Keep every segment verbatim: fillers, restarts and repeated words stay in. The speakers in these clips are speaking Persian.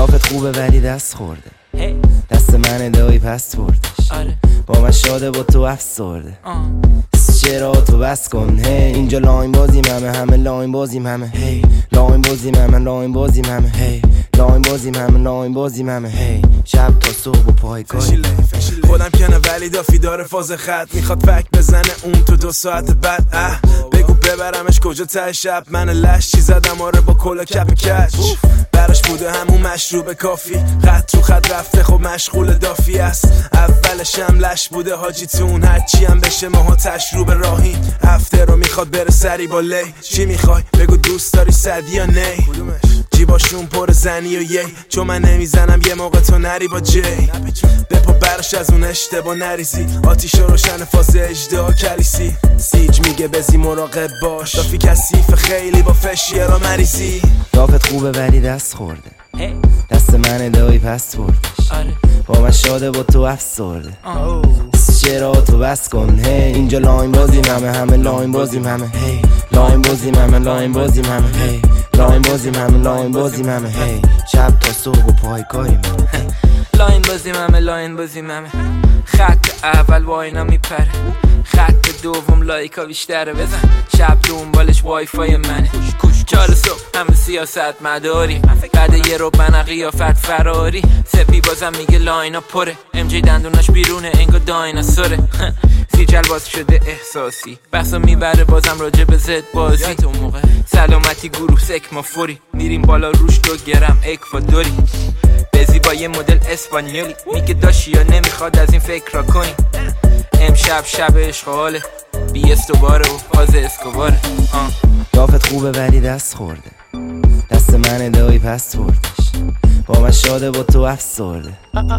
لافت خوبه ولی دست خورده دست من دایی پس بردش با من شاده با تو افسرده چرا تو بس کن هی اینجا لاین بازیم همه همه لاین بازیم همه هی لاین بازیم همه لاین بازیم همه هی لاین بازیم همه لاین بازیم همه هی شب تا صبح و پای کاری خودم کنه ولی دافی داره فاز خط میخواد فک بزنه اون تو دو ساعت بعد اه بگو ببرمش کجا ته شب من لش چی زدم آره با کلا کپ کچ براش بوده همون مشروب کافی خط تو خط رفته خب مشغول دافی است اولش هم لش بوده حاجی تون هرچی هم بشه ماها تشروب راهی هفته رو میخواد بره سری با لی چی میخوای بگو دوست داری صدی یا نی جیباشون پر زنی و یی چون من نمیزنم یه موقع تو نری با جی بپا برش از اون اشتباه نریزی آتیش روشن فاز اجدها کلیسی سیج میگه بزی مراقب باش دافی کثیف خیلی با فشیه را مریزی لافت خوبه ولی دست خورده دست من دایی پس بردش با من شاده با تو افسرده چرا تو بس کن هی اینجا لاین بازیم همه همه لاین بازیم همه هی لاین بازیم همه لاین بازیم همه هی لاین بازیم همه لاین بازیم همه هی شب تا صبح و پای کاریم لاین بازیم همه لاین بازیم همه خط اول واینا میپره خط دوم لایکا بیشتره بزن شب دنبالش وای فای منه چهار صبح همه سیاست مداری بعد یه رو من قیافت فراری سپی بازم میگه لاینا پره ام جی دندوناش بیرونه انگا دایناسوره سیجل باز شده احساسی بحثا میبره بازم راجع به زد بازی سلامتی گروه سک ما فوری میریم بالا روش دو گرم اکوادوری بزی با یه مدل اسپانیولی میگه داشی یا نمیخواد از این فکر را کنی امشب شب عشق حاله بی استوباره و فاز اسکوباره لافت خوبه ولی دست خورده دست من دایی پس بردش با من شاده با تو افسرده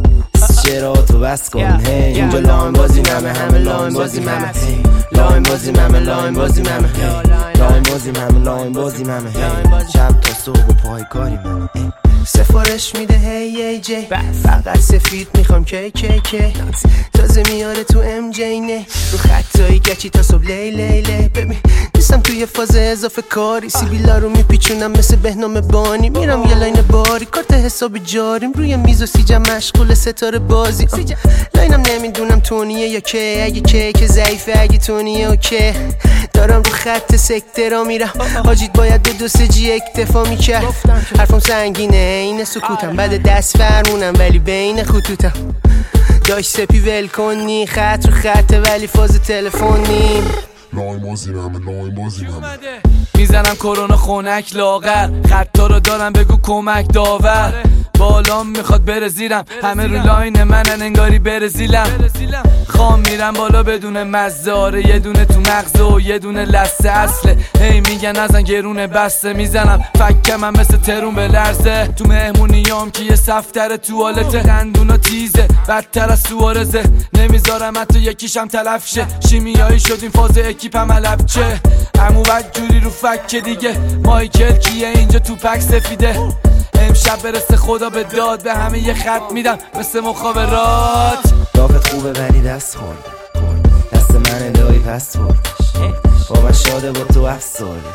چرا تو بس کن هی اینجا لاین بازیم همه همه لاین بازیم همه هی لاین بازیم همه لاین بازیم همه هی لاین بازیم همه لاین بازیم همه هی شب تا صبح و پای کاریم همه سفارش میده هی ای جی فقط سفید میخوام کی کی کی تازه میاره تو ام جی نه رو خطایی گچی تا صبح لی لی لی ببین نیستم توی فاز اضافه کاری سیبیلا رو میپیچونم مثل بهنام بانی میرم یه لاین باری کارت حساب جاریم روی میز و سیجم مشغول ستاره بازی لاینم نمیدونم تونیه یا که اگه که که ضعیفه اگه تونیه اوکی دارم رو خط سکته را میرم حاجیت باید به دو سه جی اکتفا میکرد حرفم سنگینه این سکوتم بعد دست فرمونم ولی بین خطوطم داش سپی ول کنی خط رو خطه ولی فاز تلفنی لاین بازیم همه لاین بازیم همه میزنم کرونا خونک لاغر خطا رو دارم بگو کمک داور بالام میخواد بره زیرم همه رو لاین منن انگاری بره زیلم خام میرم بالا بدون مزاره یه دونه تو مغز و یه دونه لسه اصله هی میگن ازن گرونه بسته میزنم فکم هم مثل ترون به لرزه تو مهمونیام که یه صفتر توالته دندونا تیزه بدتر از سوارزه نمیذارم حتی یکیشم تلف شه شیمیایی شدیم فاز اکیپم علب چه امو بد جوری رو فک دیگه مایکل کیه اینجا تو پک سفیده امشب برسه خدا به داد به همه یه خط میدم مثل مخابرات لافت خوبه ولی دست خورده دست من دایی پس بردش با من شاده با تو افسرده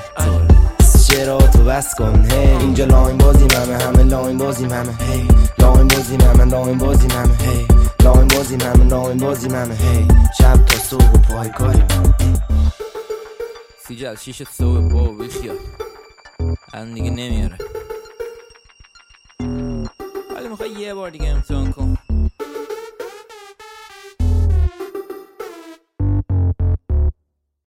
چرا تو بس کن هی اینجا لاین بازیم همه همه لاین بازیم همه هی لاین بازیم همه لاین بازیم همه هی لاین بازیم همه لاین بازیم همه هی شب تا صبح و پای کاریم سیجل شیش صبح با بیخیال الان دیگه نمیاره ولی میخوای یه بار دیگه امتحان کن